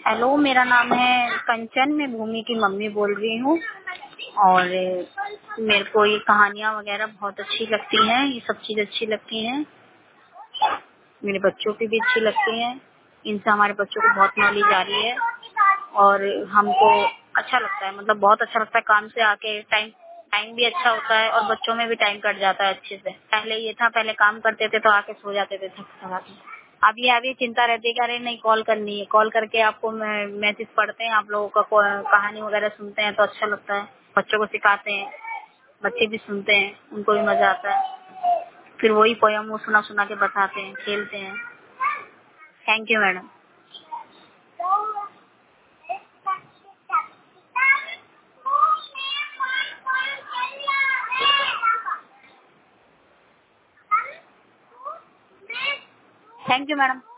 Hello, मेरा नाम है कंचन। मैं भूमि की मम्मी बोल रही हूँ और मेरे को ये कहानियाँ वगैरह बहुत अच्छी लगती हैं। ये सब चीज़ अच्छी लगती हैं, मेरे बच्चों की भी अच्छी लगती हैं। इनसे हमारे बच्चों को बहुत नॉलेज आ रही है और हमको अच्छा लगता है, मतलब बहुत अच्छा लगता है। काम से आके टाइम टाइम भी अच्छा होता है और बच्चों में भी टाइम कट जाता है अच्छे से। पहले ये था, पहले काम करते थे तो आके सो जाते थे थक थका के। अब ये अभी चिंता रहती है कि अरे नहीं, कॉल करनी है, कॉल करके आपको मैसेज पढ़ते हैं, आप लोगों का कहानी वगैरह सुनते हैं तो अच्छा लगता है। बच्चों को सिखाते हैं, बच्चे भी सुनते हैं, उनको भी मजा आता है। फिर वही पोयम वो सुना सुना के बताते हैं, खेलते हैं। Thank you madam. Thank you madam.